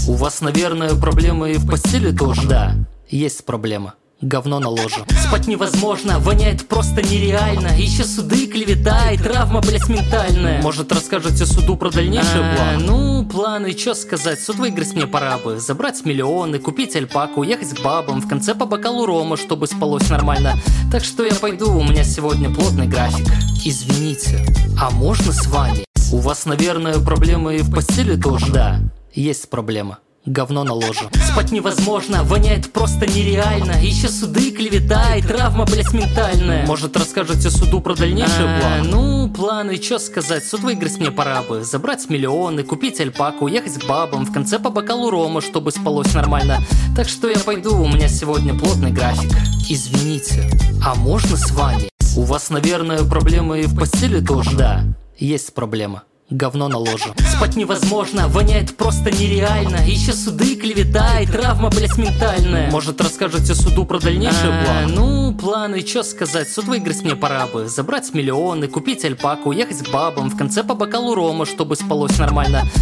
У вас, наверное, проблемы и в постели тоже? Да, есть проблема. Говно на ложе. Спать невозможно, воняет просто нереально. Еще суды, клевета и травма, блять, ментальная. Может, расскажете суду про дальнейшие планы? Ну, планы, чё сказать. Суд выиграть мне пора бы. Забрать миллионы, купить альпаку, уехать к бабам. В конце по бокалу рома, чтобы спалось нормально. Так что я пойду, у меня сегодня плотный график. Извините, а можно с вами? У вас, наверное, проблемы и в постели тоже? Да, есть проблема. Говно на ложе. Спать невозможно, воняет просто нереально. Еще суды, клевета и травма, блять, ментальная. Может, расскажете суду про дальнейшие планы? Ну, планы, чё сказать. Суд выиграть мне пора бы. Забрать миллионы, купить альпаку, уехать к бабам. В конце по бокалу рома, чтобы спалось нормально. Так что я пойду, у меня сегодня плотный график. Извините, а можно с вами? У вас, наверное, проблемы и в постели тоже? Да, есть проблема. Говно на ложе. Спать невозможно, воняет просто нереально. Еще суды, клевета и травма, блять, ментальная. Может, расскажете суду про дальнейшие планы? Ну, планы, чё сказать. Суд выиграть мне пора бы. Забрать миллионы, купить альпаку, уехать к бабам. В конце по бокалу рома, чтобы спалось нормально.